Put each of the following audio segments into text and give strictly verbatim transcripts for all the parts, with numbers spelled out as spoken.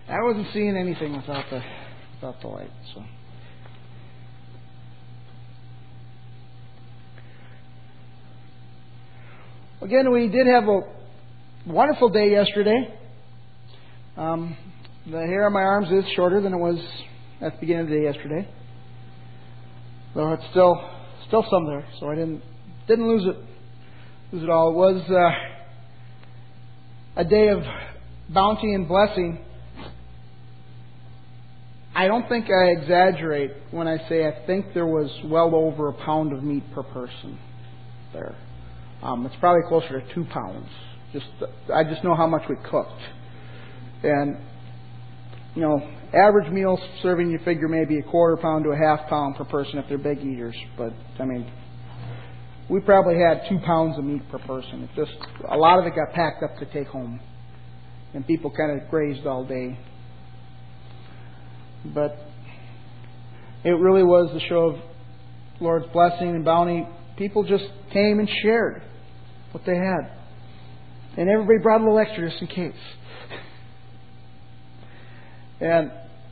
I wasn't seeing anything without the without the light. So. Again, we did have a wonderful day yesterday. Um, the hair on my arms is shorter than it was at the beginning of the day yesterday, though it's still still some there. So I didn't didn't lose it lose it all. It was uh, a day of bounty and blessing. I don't think I exaggerate when I say I think there was well over a pound of meat per person there. Um, it's probably closer to two pounds. Just I just know how much we cooked. And, you know, average meal serving, you figure maybe a quarter pound to a half pound per person if they're big eaters. But, I mean, we probably had two pounds of meat per person. It just a lot of it got packed up to take home. And people kind of grazed all day. But it really was the show of Lord's blessing and bounty. People just came and shared what they had. And everybody brought a little extra just in case. And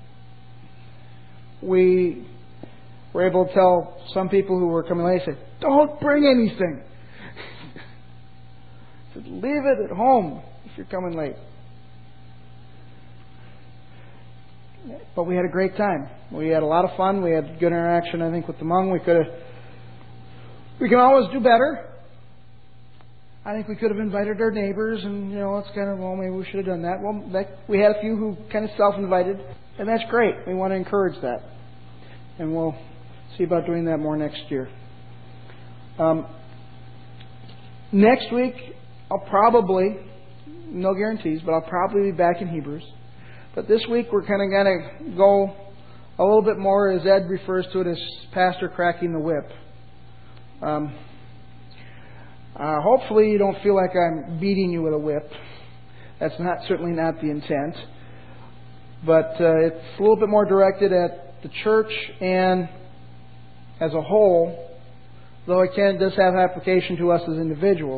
we were able to tell some people who were coming late, said, don't bring anything. Said, leave it at home if you're coming late. But we had a great time. We had a lot of fun. We had good interaction, I think, with the Hmong. We could have, we can always do better. I think we could have invited our neighbors, and you know, it's kind of, well, maybe we should have done that. Well, that, we had a few who kind of self-invited, and that's great. We want to encourage that, and we'll see about doing that more next year. Um, next week, I'll probably, no guarantees, but I'll probably be back in Hebrews. But this week we're kind of going to go a little bit more, as Ed refers to it, as Pastor cracking the whip. Um, uh, hopefully you don't feel like I'm beating you with a whip. That's not certainly not the intent. But uh, it's a little bit more directed at the church and as a whole, though it can does have application to us as individuals.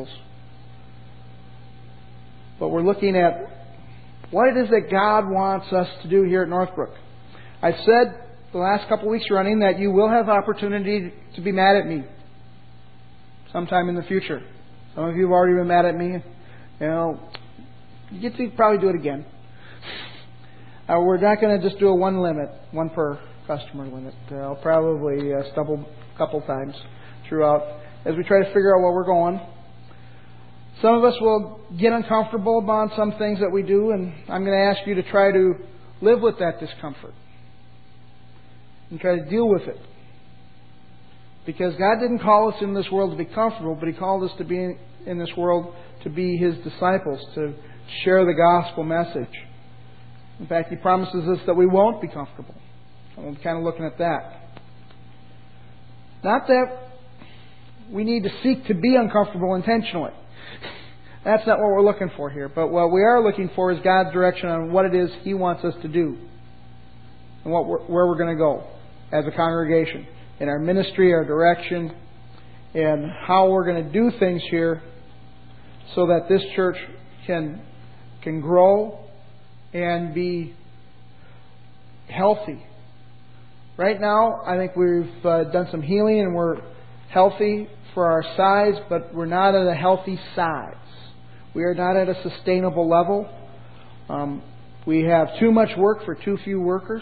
But we're looking at what it is that God wants us to do here at Northbrook. I said the last couple of weeks running that you will have opportunity to be mad at me sometime in the future. Some of you have already been mad at me. You know, you get to probably do it again. Uh, we're not going to just do a one limit, one per customer limit. Uh, I'll probably uh, stumble a couple times throughout as we try to figure out where we're going. Some of us will get uncomfortable about some things that we do, and I'm going to ask you to try to live with that discomfort and try to deal with it. Because God didn't call us in this world to be comfortable, but He called us to be in this world to be His disciples, to share the gospel message. In fact, He promises us that we won't be comfortable. So I'm kind of looking at that. Not that we need to seek to be uncomfortable intentionally. That's not what we're looking for here. But what we are looking for is God's direction on what it is He wants us to do. And what we're, where we're going to go as a congregation. In our ministry, our direction, and how we're going to do things here so that this church can, can grow and be healthy. Right now, I think we've uh, done some healing and we're healthy for our size, but we're not at a healthy size. We are not at a sustainable level. Um, we have too much work for too few workers.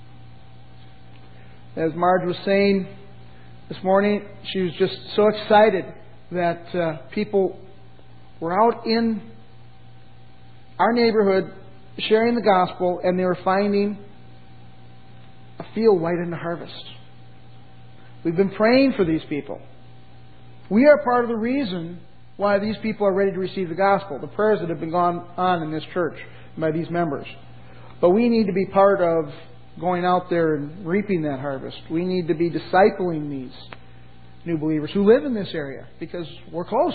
As Marge was saying this morning, she was just so excited that uh, people were out in our neighborhood sharing the gospel, and they were finding a field right in the harvest. We've been praying for these people. We are part of the reason why these people are ready to receive the gospel, the prayers that have been gone on in this church by these members. But we need to be part of going out there and reaping that harvest. We need to be discipling these new believers who live in this area because we're close.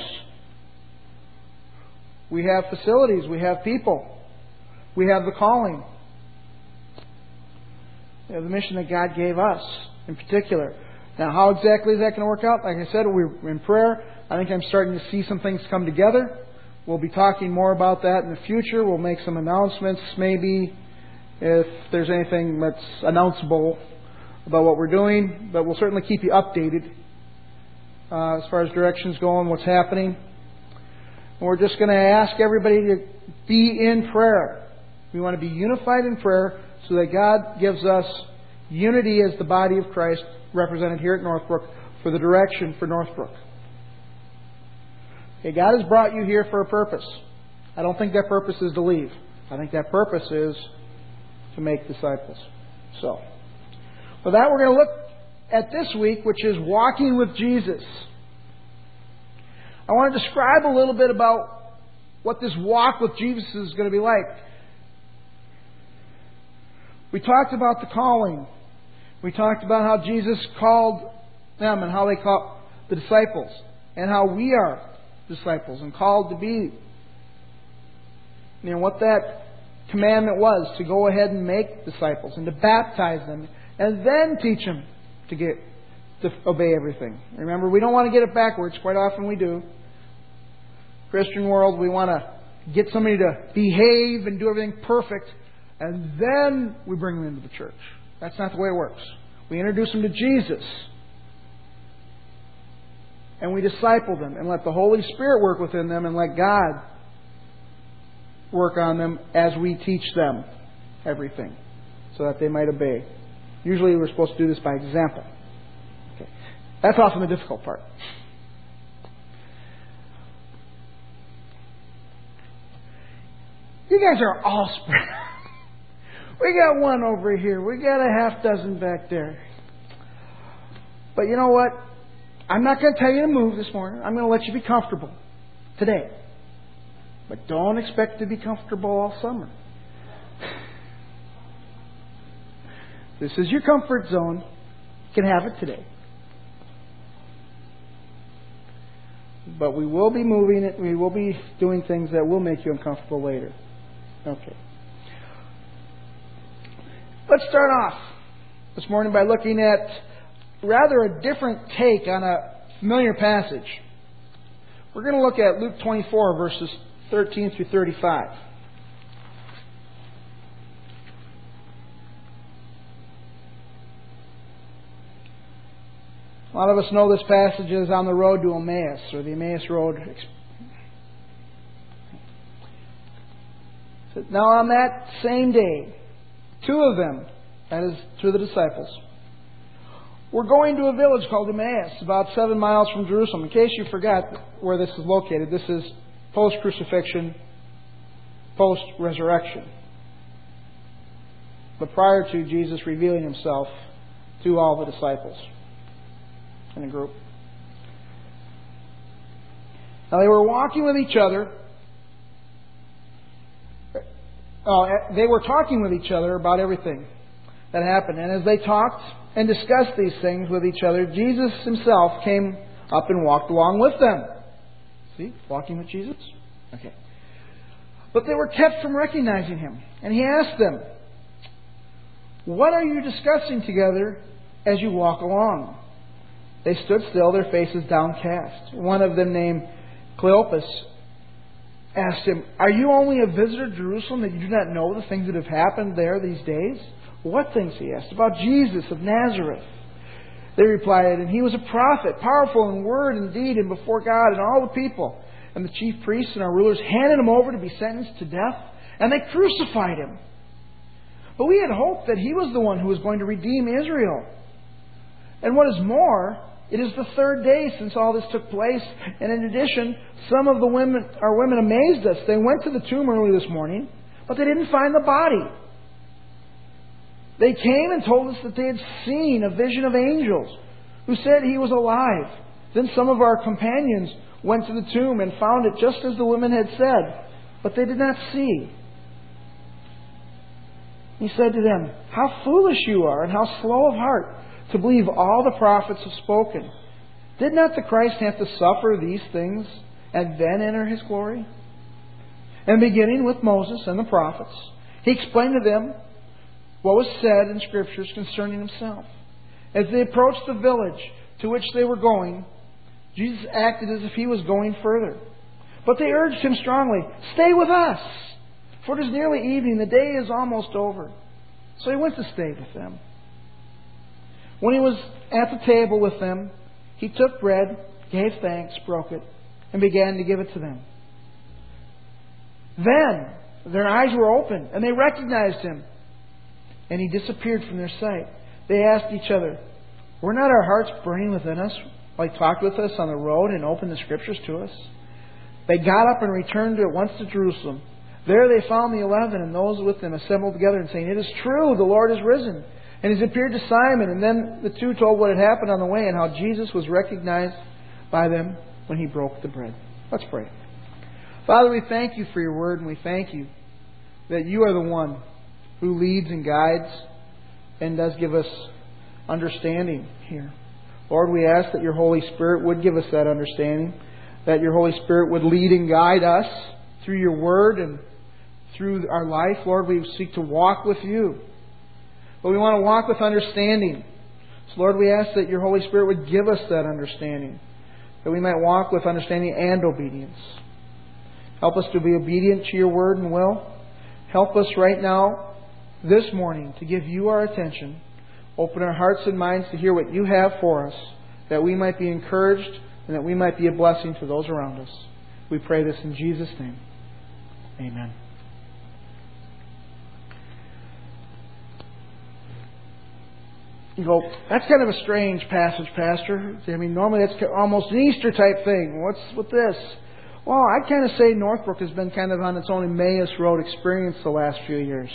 We have facilities. We have people. We have the calling. We have the mission that God gave us in particular. Now, how exactly is that going to work out? Like I said, we're in prayer. I think I'm starting to see some things come together. We'll be talking more about that in the future. We'll make some announcements maybe if there's anything that's announceable about what we're doing, but we'll certainly keep you updated uh, as far as directions go and what's happening. And we're just going to ask everybody to be in prayer. We want to be unified in prayer so that God gives us unity as the body of Christ represented here at Northbrook for the direction for Northbrook. Okay, God has brought you here for a purpose. I don't think that purpose is to leave. I think that purpose is to make disciples. So, for that we're going to look at this week, which is walking with Jesus. I want to describe a little bit about what this walk with Jesus is going to be like. We talked about the calling. We talked about how Jesus called them and how they called the disciples, and how we are disciples and called to be. You know, what that commandment was, to go ahead and make disciples and to baptize them and then teach them to get to obey everything. Remember, we don't want to get it backwards. Quite often we do. Christian world, we want to get somebody to behave and do everything perfect, and then we bring them into the church. That's not the way it works. We introduce them to Jesus, and we disciple them and let the Holy Spirit work within them and let God work on them as we teach them everything so that they might obey. Usually we're supposed to do this by example. Okay. That's often the difficult part. You guys are all spread out. We got one over here. We got a half dozen back there. But you know what? I'm not going to tell you to move this morning. I'm going to let you be comfortable today. But don't expect to be comfortable all summer. This is your comfort zone. You can have it today. But we will be moving it. We will be doing things that will make you uncomfortable later. Okay. Let's start off this morning by looking at rather a different take on a familiar passage. We're going to look at Luke twenty-four, verses thirteen through thirty-five. A lot of us know this passage is on the road to Emmaus, or the Emmaus Road. Now on that same day, two of them, that is, two of the disciples, were going to a village called Emmaus, about seven miles from Jerusalem. In case you forgot where this is located, this is post-crucifixion, post-resurrection. But prior to Jesus revealing Himself to all the disciples in a group. Now they were walking with each other. Oh, they were talking with each other about everything that happened. And as they talked and discussed these things with each other, Jesus Himself came up and walked along with them. See? Walking with Jesus? Okay. But they were kept from recognizing Him. And He asked them, "What are you discussing together as you walk along?" They stood still, their faces downcast. One of them, named Cleopas, asked Him, "Are you only a visitor to Jerusalem that you do not know the things that have happened there these days?" "What things?" he asked. "About Jesus of Nazareth." They replied, "And He was a prophet, powerful in word and deed and before God and all the people. And the chief priests and our rulers handed Him over to be sentenced to death, and they crucified Him. But we had hoped that He was the one who was going to redeem Israel. And what is more, it is the third day since all this took place. And in addition, some of the women, our women amazed us. They went to the tomb early this morning, but they didn't find the body. They came and told us that they had seen a vision of angels who said He was alive. Then some of our companions went to the tomb and found it just as the women had said, but they did not see." He said to them, "How foolish you are, and how slow of heart to believe all the prophets have spoken. Did not the Christ have to suffer these things and then enter His glory?" And beginning with Moses and the prophets, He explained to them what was said in Scriptures concerning Himself. As they approached the village to which they were going, Jesus acted as if He was going further. But they urged Him strongly, "Stay with us, for it is nearly evening, the day is almost over." So He went to stay with them. When He was at the table with them, He took bread, gave thanks, broke it, and began to give it to them. Then their eyes were opened, and they recognized Him. And He disappeared from their sight. They asked each other, "Were not our hearts burning within us while He talked with us on the road and opened the Scriptures to us?" They got up and returned at once to Jerusalem. There they found the eleven and those with them assembled together and saying, "It is true, the Lord is risen, and He's appeared to Simon." And then the two told what had happened on the way and how Jesus was recognized by them when He broke the bread. Let's pray. Father, we thank You for Your word, and we thank You that You are the one who leads and guides and does give us understanding here. Lord, we ask that Your Holy Spirit would give us that understanding, that Your Holy Spirit would lead and guide us through Your word and through our life. Lord, we seek to walk with You, but we want to walk with understanding. So Lord, we ask that Your Holy Spirit would give us that understanding, that we might walk with understanding and obedience. Help us to be obedient to Your word and will. Help us right now, this morning, to give You our attention. Open our hearts and minds to hear what You have for us, that we might be encouraged and that we might be a blessing to those around us. We pray this in Jesus' name. Amen. You go, that's kind of a strange passage, Pastor. I mean, normally that's almost an Easter type thing. What's with this? Well, I'd kind of say Northbrook has been kind of on its own Emmaus Road experience the last few years.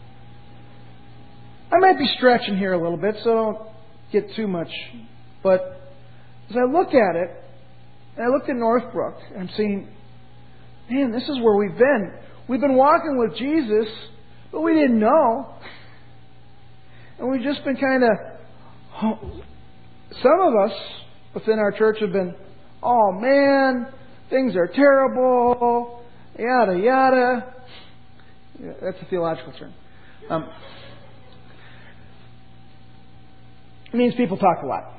I might be stretching here a little bit, so don't get too much. But as I look at it, and I looked at Northbrook, I'm saying, man, this is where we've been. We've been walking with Jesus, but we didn't know. And we've just been kind of, some of us within our church have been, oh man, things are terrible, yada, yada. Yeah, that's a theological term. Um, it means people talk a lot.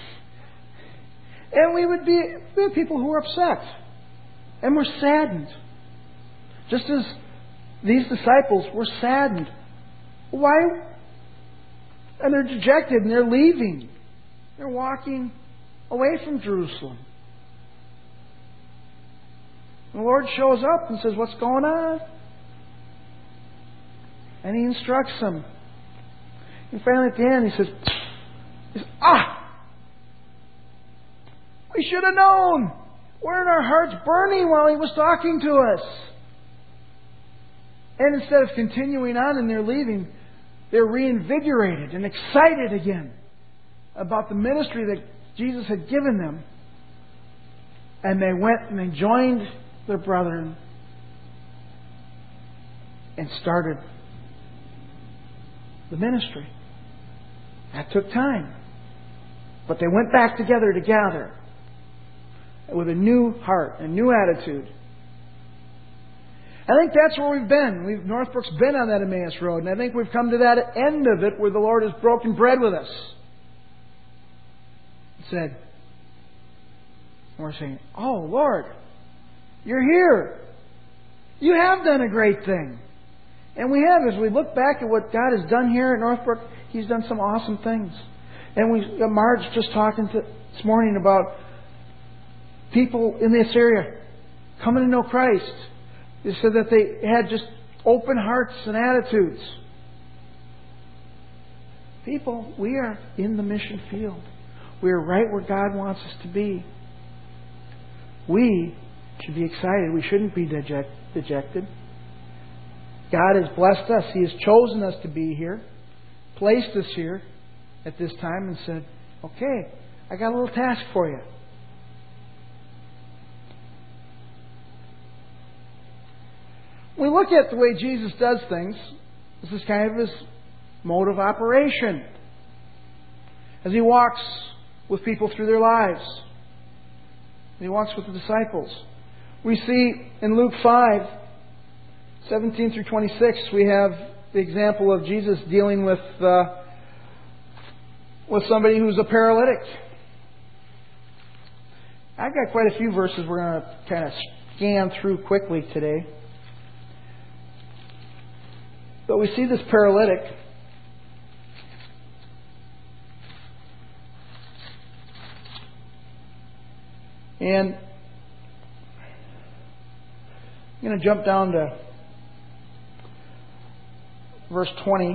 And we would be we have people who are upset. And we're saddened. Just as these disciples were saddened. Why? And they're dejected and they're leaving. They're walking away from Jerusalem. The Lord shows up and says, "What's going on?" And He instructs them. And finally at the end He says, he says ah! We should have known. Weren't our hearts burning while He was talking to us? And instead of continuing on and they're leaving, they're reinvigorated and excited again about the ministry that Jesus had given them. And they went and they joined their brethren and started the ministry. That took time. But they went back together to gather with a new heart, a new attitude. I think that's where we've been. We've, Northbrook's been on that Emmaus Road, and I think we've come to that end of it where the Lord has broken bread with us. He said, and we're saying, "Oh Lord, You're here. You have done a great thing." And we have. As we look back at what God has done here at Northbrook, He's done some awesome things. And we, Marge just talking to, this morning about people in this area coming to know Christ. They said that they had just open hearts and attitudes. People, we are in the mission field. We are right where God wants us to be. We should be excited. We shouldn't be deject, dejected. God has blessed us. He has chosen us to be here, placed us here at this time and said, "Okay, I got a little task for you." We look at the way Jesus does things. This is kind of His mode of operation. As He walks with people through their lives. He walks with the disciples. We see in Luke five, seventeen through twenty-six, we have the example of Jesus dealing with uh, with somebody who's a paralytic. I've got quite a few verses we're going to kind of scan through quickly today. But we see this paralytic And I'm going to jump down to verse twenty.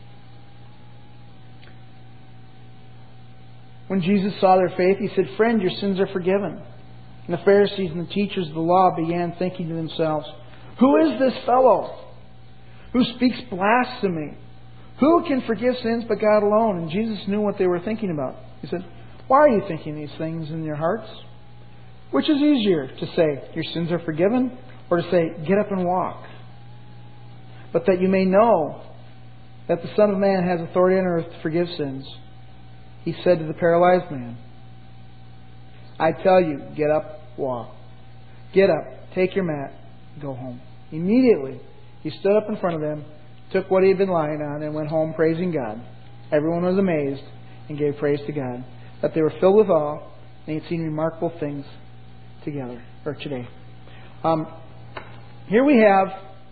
When Jesus saw their faith, He said, "Friend, your sins are forgiven." And the Pharisees and the teachers of the law began thinking to themselves, "Who is this fellow who speaks blasphemy? Who can forgive sins but God alone?" And Jesus knew what they were thinking about. He said, "Why are you thinking these things in your hearts? Which is easier, to say, 'Your sins are forgiven,' or to say, 'Get up and walk'? But that you may know that the Son of Man has authority on earth to forgive sins," He said to the paralyzed man, "I tell you, get up, walk. Get up, take your mat, go home." Immediately, He stood up in front of them, took what he had been lying on, and went home praising God. Everyone was amazed and gave praise to God, that they were filled with awe, and they had seen remarkable things together, or today. Um, here we have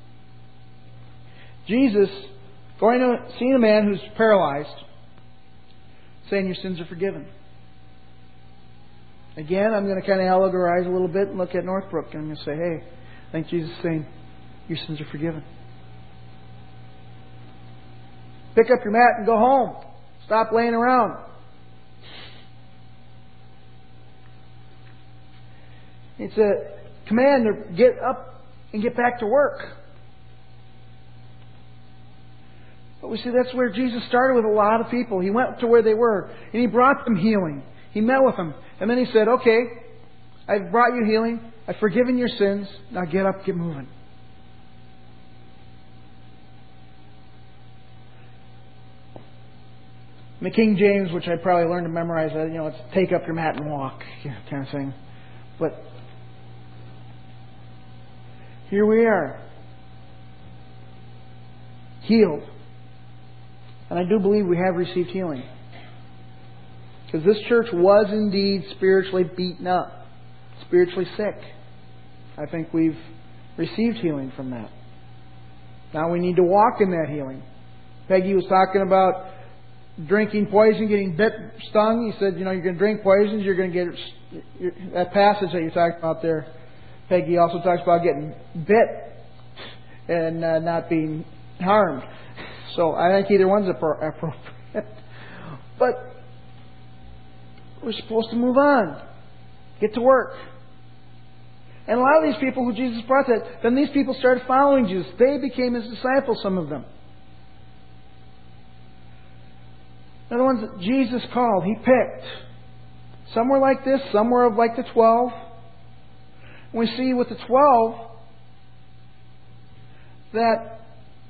Jesus going to see a man who's paralyzed, saying, "Your sins are forgiven." Again, I'm going to kind of allegorize a little bit and look at Northbrook, and I'm going to say, hey, I think Jesus is saying, your sins are forgiven. Pick up your mat and go home. Stop laying around. It's a command to get up and get back to work. But we see that's where Jesus started with a lot of people. He went to where they were and He brought them healing. He met with them. And then He said, okay, I've brought you healing. I've forgiven your sins. Now get up, get moving. In the King James, which I probably learned to memorize, you know, it's take up your mat and walk, you know, kind of thing. But here we are, healed. And I do believe we have received healing. Because this church was indeed spiritually beaten up, spiritually sick. I think we've received healing from that. Now we need to walk in that healing. Peggy was talking about drinking poison, getting bit, stung. He said, you know, you're going to drink poisons, you're going to get... That passage that you're talking about there, Peggy also talks about getting bit and uh, not being harmed. So I think either one's appropriate. But we're supposed to move on. Get to work. And a lot of these people who Jesus brought that, then these people started following Jesus. They became His disciples, some of them. They're the ones that Jesus called. He picked. Some were like this. Some were like the twelve. We see with the twelve that,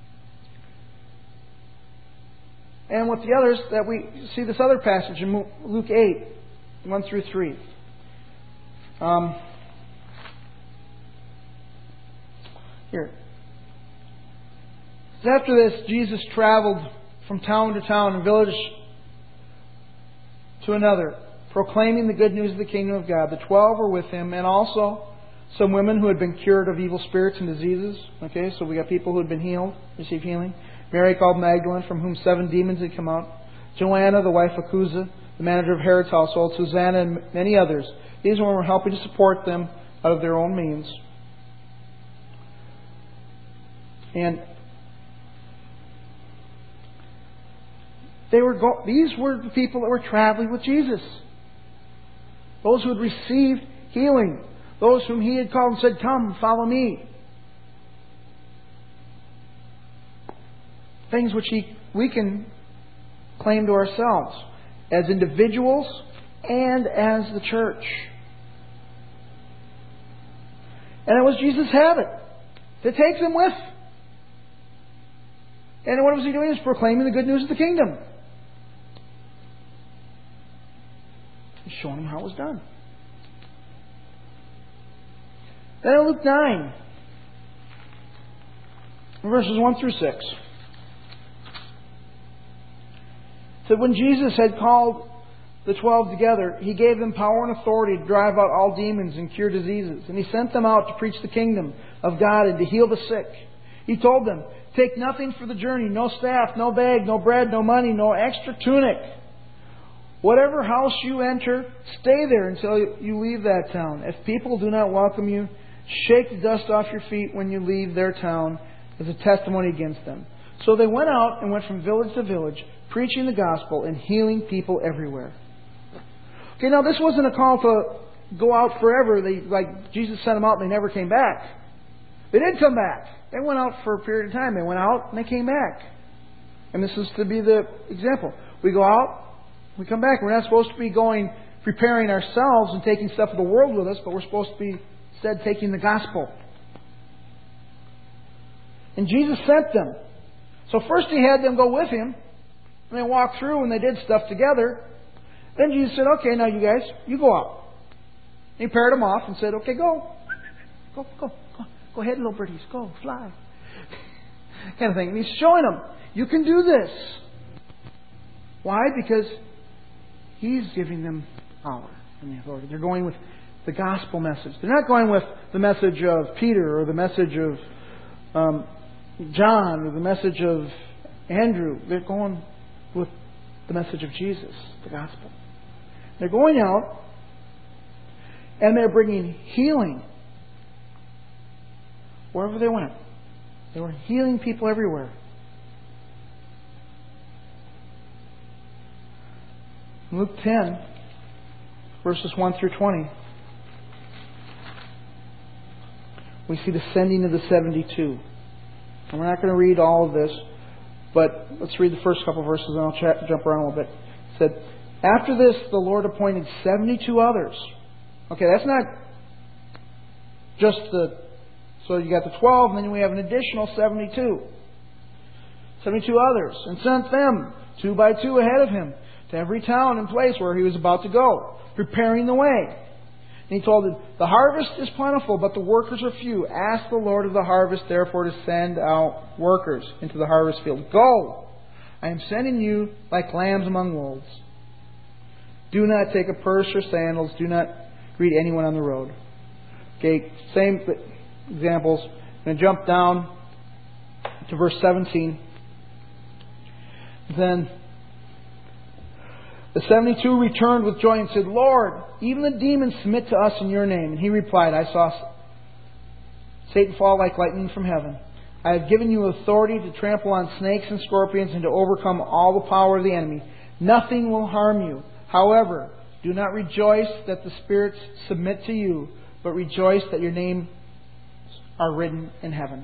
and with the others, that we see this other passage in Luke eight, one through three. Um, here. After this, Jesus traveled from town to town and village to another, proclaiming the good news of the kingdom of God. The twelve were with Him, and also some women who had been cured of evil spirits and diseases. Okay, so we got people who had been healed, received healing. Mary called Magdalene, from whom seven demons had come out. Joanna, the wife of Chuza, the manager of Herod's household. Susanna, and many others. These women were helping to support them out of their own means. And they were go- these were the people that were traveling with Jesus. Those who had received healing. Those whom He had called and said, come, follow me. Things which he, we can claim to ourselves as individuals and as the church. And it was Jesus' habit to take them with. And what was He doing? He was proclaiming the good news of the kingdom. He's showing them how it was done. Then in Luke nine, verses one through six. So when Jesus had called the twelve together, He gave them power and authority to drive out all demons and cure diseases. And He sent them out to preach the kingdom of God and to heal the sick. He told them, take nothing for the journey, no staff, no bag, no bread, no money, no extra tunic. Whatever house you enter, stay there until you leave that town. If people do not welcome you, shake the dust off your feet when you leave their town as a testimony against them." So they went out and went from village to village, preaching the gospel and healing people everywhere. Okay, now this wasn't a call to go out forever. They, like Jesus sent them out and they never came back. They did come back. They went out for a period of time. They went out and they came back. And this is to be the example. We go out, we come back. We're not supposed to be going, preparing ourselves and taking stuff of the world with us, but we're supposed to be instead taking the gospel. And Jesus sent them. So first He had them go with Him, and they walked through and they did stuff together. Then Jesus said, "Okay, now you guys, you go out." And He paired them off and said, "Okay, go. Go, go, go. Go ahead, little birdies. Go, fly." kind of thing. And He's showing them, you can do this. Why? Because He's giving them power and the authority. They're going with the gospel message. They're not going with the message of Peter or the message of um, John or the message of Andrew. They're going with the message of Jesus, the gospel. They're going out and they're bringing healing wherever they went. They were healing people everywhere. Luke ten, verses one through twenty, we see the sending of the seventy-two. And we're not going to read all of this, but let's read the first couple of verses and I'll chat, jump around a little bit. It said, "After this, the Lord appointed seventy-two others." Okay, that's not just the... So you got the twelve, and then we have an additional seventy-two. seventy-two others. "And sent them, two by two ahead of Him, to every town and place where He was about to go, preparing the way. And He told them, 'The harvest is plentiful, but the workers are few. Ask the Lord of the harvest, therefore, to send out workers into the harvest field. Go! I am sending you like lambs among wolves. Do not take a purse or sandals. Do not greet anyone on the road.'" Okay, same examples. I'm going to jump down to verse seventeen. "Then the seventy-two returned with joy and said, 'Lord, even the demons submit to us in Your name.' And He replied, 'I saw Satan fall like lightning from heaven. I have given you authority to trample on snakes and scorpions and to overcome all the power of the enemy. Nothing will harm you. However, do not rejoice that the spirits submit to you, but rejoice that your names are written in heaven.'"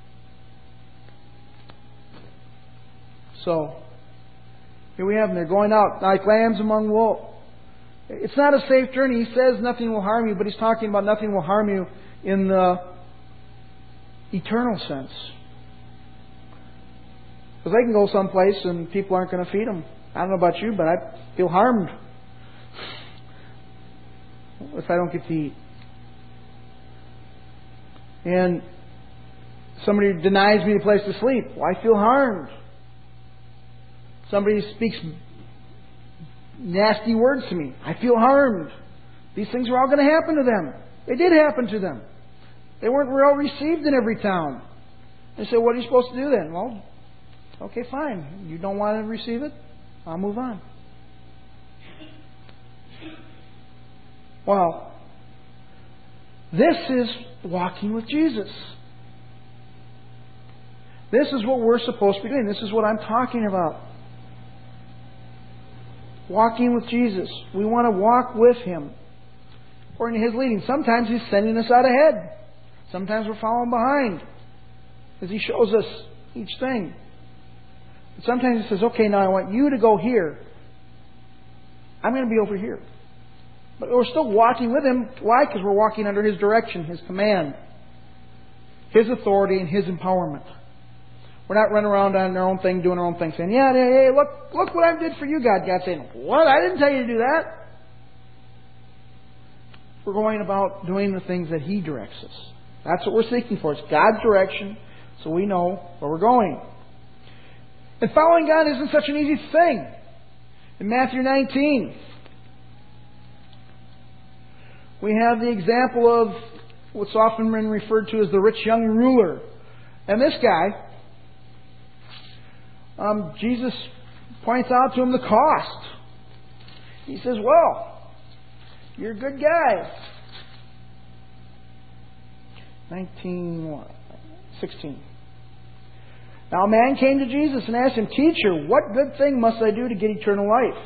So, here we have them. They're going out like lambs among wolves. It's not a safe journey. He says nothing will harm you, but He's talking about nothing will harm you in the eternal sense. Because they can go someplace and people aren't going to feed them. I don't know about you, but I feel harmed if I don't get to eat. And somebody denies me a place to sleep. Well, I feel harmed. Somebody speaks nasty words to me. I feel harmed. These things are all going to happen to them. They did happen to them. They weren't well received in every town. They said, "What are you supposed to do then?" Well, okay, fine. You don't want to receive it? I'll move on. Well, this is walking with Jesus. This is what we're supposed to be doing. This is what I'm talking about. Walking with Jesus. We want to walk with Him according to His leading. Sometimes He's sending us out ahead. Sometimes we're following behind as He shows us each thing. But sometimes He says, "Okay, now I want you to go here. I'm going to be over here." But we're still walking with Him. Why? Because we're walking under His direction, His command, His authority, and His empowerment. We're not running around on our own thing, doing our own thing, saying, "Yeah, yeah, yeah, look, look what I did for you, God." God's saying, "What? I didn't tell you to do that." We're going about doing the things that He directs us. That's what we're seeking for. It's God's direction, so we know where we're going. And following God isn't such an easy thing. In Matthew nineteen, we have the example of what's often been referred to as the rich young ruler. And this guy, Um, Jesus points out to him the cost. He says, well, you're a good guy. nineteen, what? sixteen. Now a man came to Jesus and asked him, Teacher, what good thing must I do to get eternal life?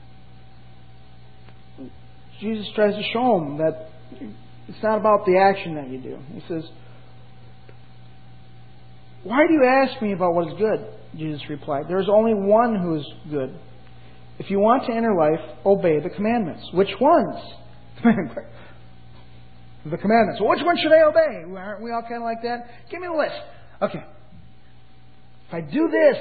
Jesus tries to show him that it's not about the action that you do. He says, why do you ask me about what is good? Jesus replied, there is only one who is good. If you want to enter life, obey the commandments. Which ones? The commandments. Well, which one should I obey? Aren't we all kind of like that? Give me the list. Okay. If I do this.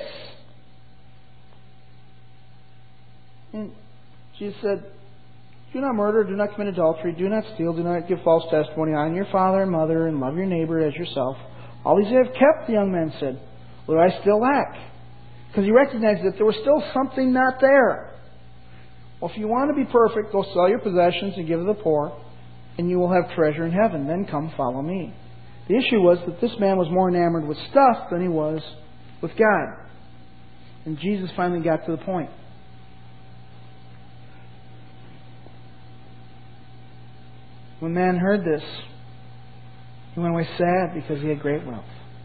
And Jesus said, do not murder, do not commit adultery, do not steal, do not give false testimony, honor your father and mother, and love your neighbor as yourself. All these I have kept, the young man said. What do I still lack? Because he recognized that there was still something not there. Well, if you want to be perfect, go sell your possessions and give to the poor, and you will have treasure in heaven. Then come follow me. The issue was that this man was more enamored with stuff than he was with God. And Jesus finally got to the point. When the man heard this, he went away sad because he had great wealth.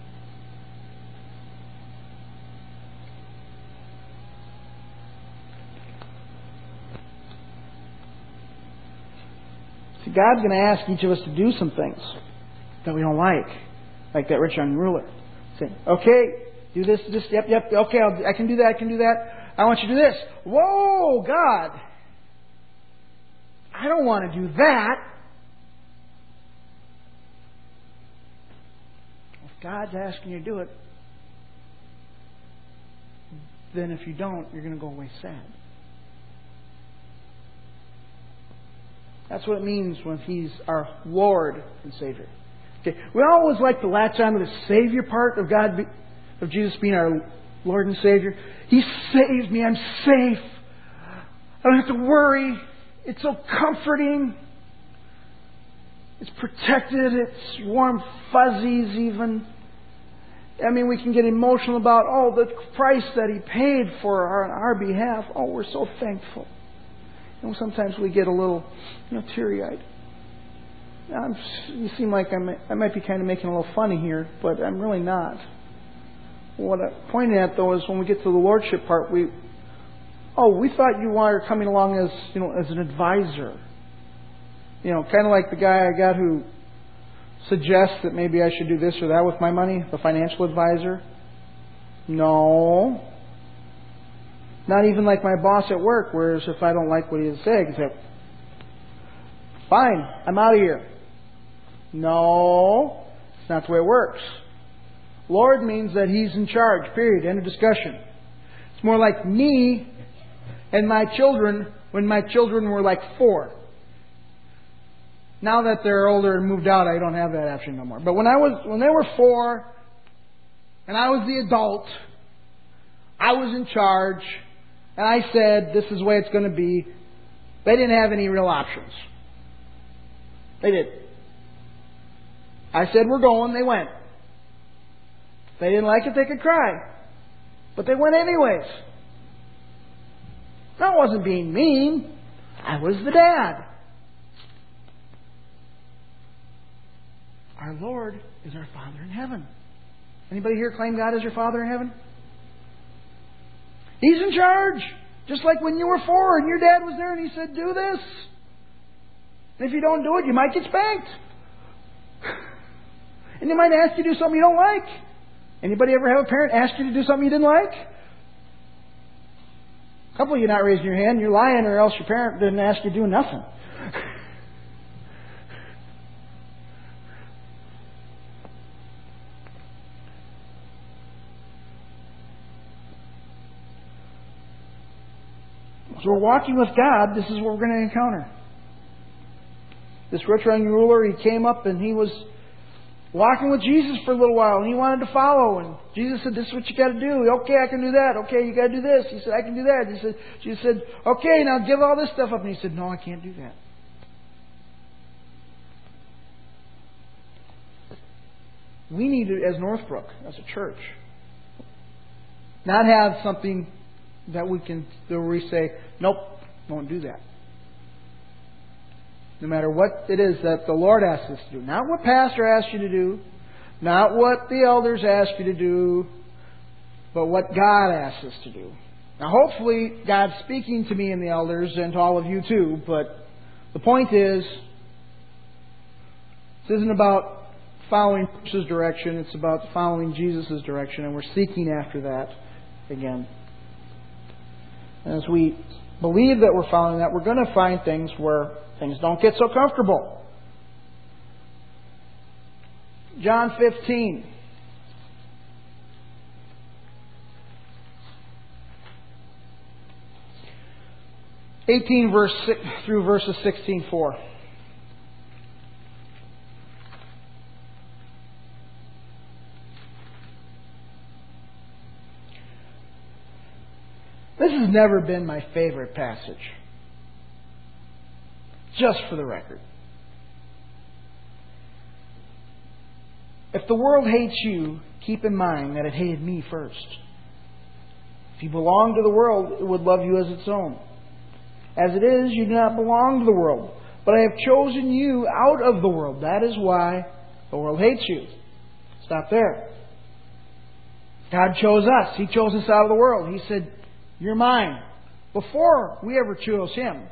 See, God's going to ask each of us to do some things that we don't like, like that rich young ruler. Say, okay, do this, this, yep, yep, okay, I'll, I can do that, I can do that. I want you to do this. Whoa, God! I don't want to do that. If God's asking you to do it, then if you don't, you're going to go away sad. That's what it means when He's our Lord and Savior. Okay, we always like to latch on to the Savior part of God, of Jesus being our Lord and Savior. He saves me. I'm safe. I don't have to worry. It's so comforting. It's protected. It's warm fuzzies even. I mean, we can get emotional about, oh, the price that He paid for our, on our behalf. Oh, we're so thankful. And sometimes we get a little, you know, teary-eyed. I'm, you seem like I'm, I might be kind of making a little funny here, but I'm really not. What I'm pointing at, though, is when we get to the Lordship part, we, oh, we thought you were coming along as, you know, as an advisor. You know, kind of like the guy I got who suggests that maybe I should do this or that with my money, the financial advisor. No. Not even like my boss at work, whereas if I don't like what he has to say, I can say, fine, I'm out of here. No, it's not the way it works. Lord means that He's in charge, period, end of discussion. It's more like me and my children when my children were like four. Now that they're older and moved out, I don't have that option no more. But when I was, when they were four, and I was the adult, I was in charge, and I said, this is the way it's going to be. They didn't have any real options. They did. I said, we're going. They went. If they didn't like it, they could cry. But they went anyways. That wasn't being mean. I was the dad. Our Lord is our Father in heaven. Anybody here claim God as your Father in heaven? He's in charge. Just like when you were four and your dad was there and he said, do this. And if you don't do it, you might get spanked. And they might ask you to do something you don't like. Anybody ever have a parent ask you to do something you didn't like? A couple of you not raising your hand. You're lying, or else your parent didn't ask you to do nothing. So we're walking with God. This is what we're going to encounter. This rich young ruler, he came up and he was walking with Jesus for a little while, and he wanted to follow. And Jesus said, this is what you got to do. Okay, I can do that. Okay, you got to do this. He said, I can do that. He said, Jesus said, okay, now give all this stuff up. And he said, no, I can't do that. We need to, as Northbrook, as a church, not have something that we can, where we say, nope, won't do that. No matter what it is that the Lord asks us to do. Not what pastor asks you to do. Not what the elders ask you to do. But what God asks us to do. Now hopefully God's speaking to me and the elders and to all of you too. But the point is, this isn't about following Bruce's direction. It's about following Jesus' direction. And we're seeking after that again. And as we believe that we're following that, we're going to find things where things don't get so comfortable. John fifteen. eighteen verse six, through verses sixteen four. This has never been my favorite passage. Just for the record. If the world hates you, keep in mind that it hated me first. If you belong to the world, it would love you as its own. As it is, you do not belong to the world. But I have chosen you out of the world. That is why the world hates you. Stop there. God chose us. He chose us out of the world. He said, "You're mine." Before we ever chose Him.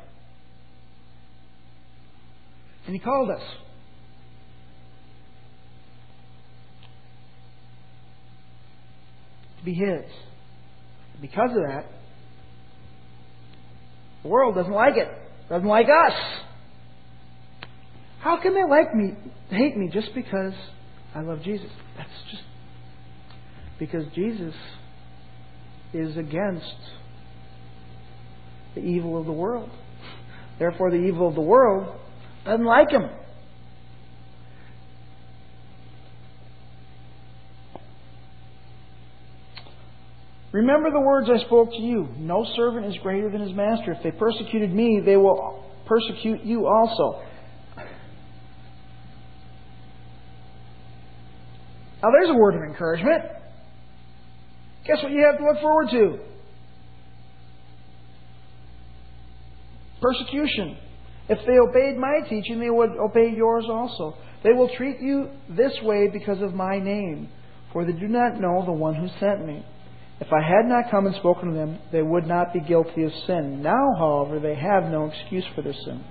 And He called us. To be His. Because of that, the world doesn't like it. Doesn't like us. How can they like me, hate me just because I love Jesus? That's just because Jesus is against the evil of the world. Therefore, the evil of the world doesn't like Him. Remember the words I spoke to you. No servant is greater than his master. If they persecuted me, they will persecute you also. Now there's a word of encouragement. Guess what you have to look forward to? Persecution. If they obeyed my teaching, they would obey yours also. They will treat you this way because of my name, for they do not know the one who sent me. If I had not come and spoken to them, they would not be guilty of sin. Now, however, they have no excuse for their sin.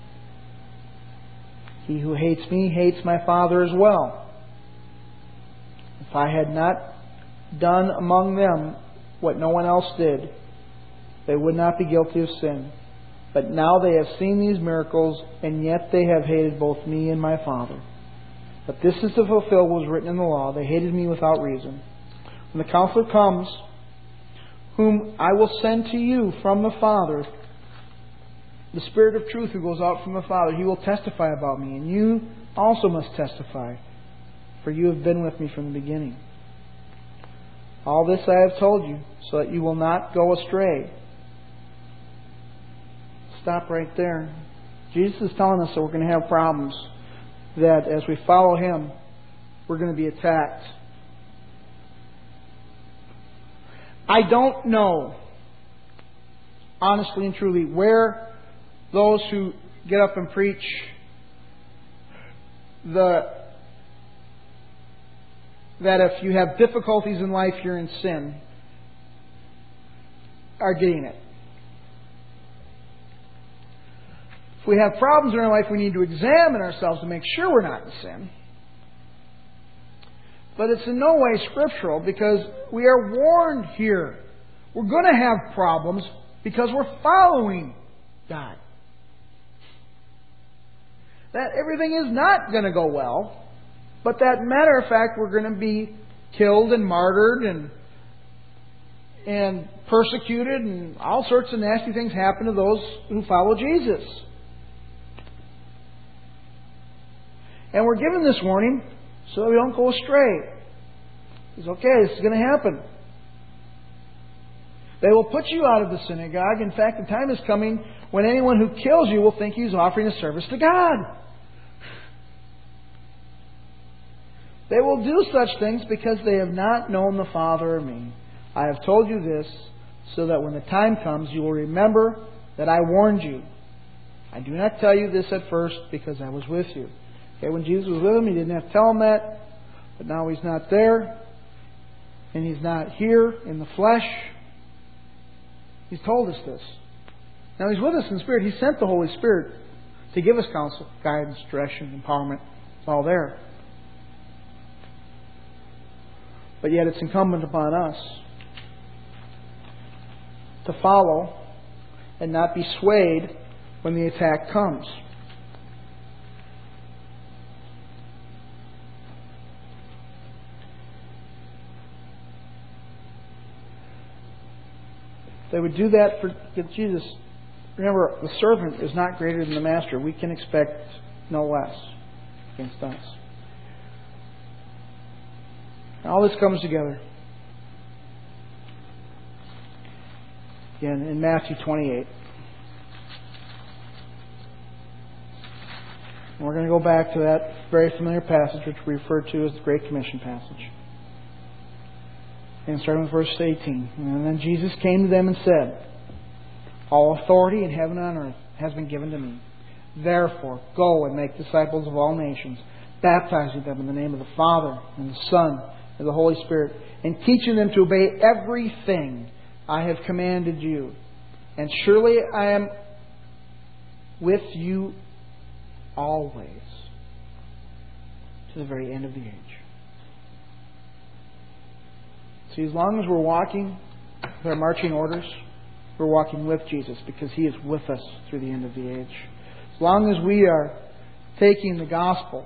He who hates me hates my Father as well. If I had not done among them what no one else did, they would not be guilty of sin. But now they have seen these miracles, and yet they have hated both me and my Father. But this is to fulfill what was written in the law. They hated me without reason. When the Counselor comes, whom I will send to you from the Father, the Spirit of truth who goes out from the Father, He will testify about me. And you also must testify, for you have been with me from the beginning. All this I have told you, so that you will not go astray. Stop right there. Jesus is telling us that we're going to have problems. That as we follow Him, we're going to be attacked. I don't know, honestly and truly, where those who get up and preach the that if you have difficulties in life, you're in sin, are getting it. If we have problems in our life, we need to examine ourselves to make sure we're not in sin. But it's in no way scriptural, because we are warned here. We're going to have problems because we're following God. That everything is not going to go well, but that matter of fact, we're going to be killed and martyred and and persecuted, and all sorts of nasty things happen to those who follow Jesus. And we're given this warning so that we don't go astray. It's okay, this is going to happen. They will put you out of the synagogue. In fact, the time is coming when anyone who kills you will think he's offering a service to God. They will do such things because they have not known the Father or me. I have told you this so that when the time comes, you will remember that I warned you. I do not tell you this at first because I was with you. Okay, when Jesus was with him, he didn't have to tell him that. But now he's not there. And he's not here in the flesh. He's told us this. Now he's with us in spirit. He sent the Holy Spirit to give us counsel, guidance, direction, empowerment. It's all there. But yet it's incumbent upon us to follow and not be swayed when the attack comes. They would do that for Jesus. Remember, the servant is not greater than the master. We can expect no less against us. And all this comes together. Again, in Matthew twenty-eight. And we're going to go back to that very familiar passage which we refer to as the Great Commission passage. And starting with verse eighteen. And then Jesus came to them and said, all authority in heaven and on earth has been given to me. Therefore, go and make disciples of all nations, baptizing them in the name of the Father and the Son and the Holy Spirit, and teaching them to obey everything I have commanded you. And surely I am with you always, to the very end of the age. See, as long as we're walking with our marching orders, we're walking with Jesus because He is with us through the end of the age. As long as we are taking the gospel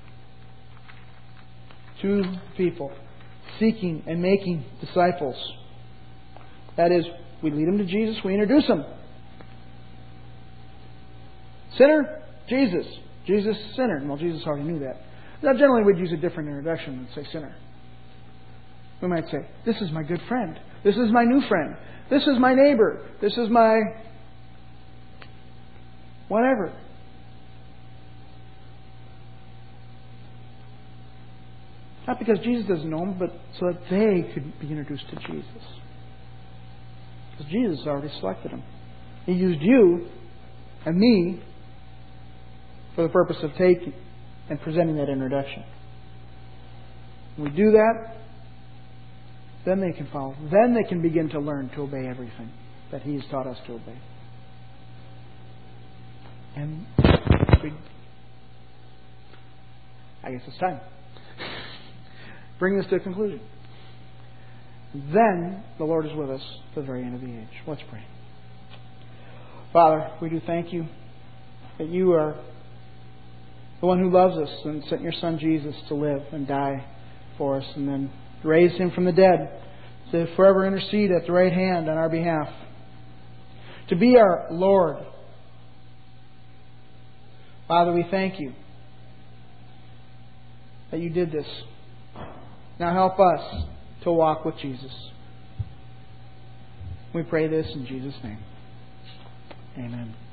to people, seeking and making disciples, that is, we lead them to Jesus, we introduce them. Sinner, Jesus. Jesus, sinner. Well, Jesus already knew that. Now, generally, we'd use a different introduction than say sinner. We might say, this is my good friend. This is my new friend. This is my neighbor. This is my whatever. Not because Jesus doesn't know them, but so that they could be introduced to Jesus. Because Jesus already selected them. He used you and me for the purpose of taking and presenting that introduction. When we do that, then they can follow. Then they can begin to learn to obey everything that He has taught us to obey. And we, I guess it's time. Bring this to a conclusion. Then the Lord is with us to the very end of the age. Let's pray. Father, we do thank You that You are the one who loves us and sent Your Son Jesus to live and die for us and then raised Him from the dead to forever intercede at the right hand on our behalf. To be our Lord. Father, we thank You that You did this. Now help us to walk with Jesus. We pray this in Jesus' name. Amen.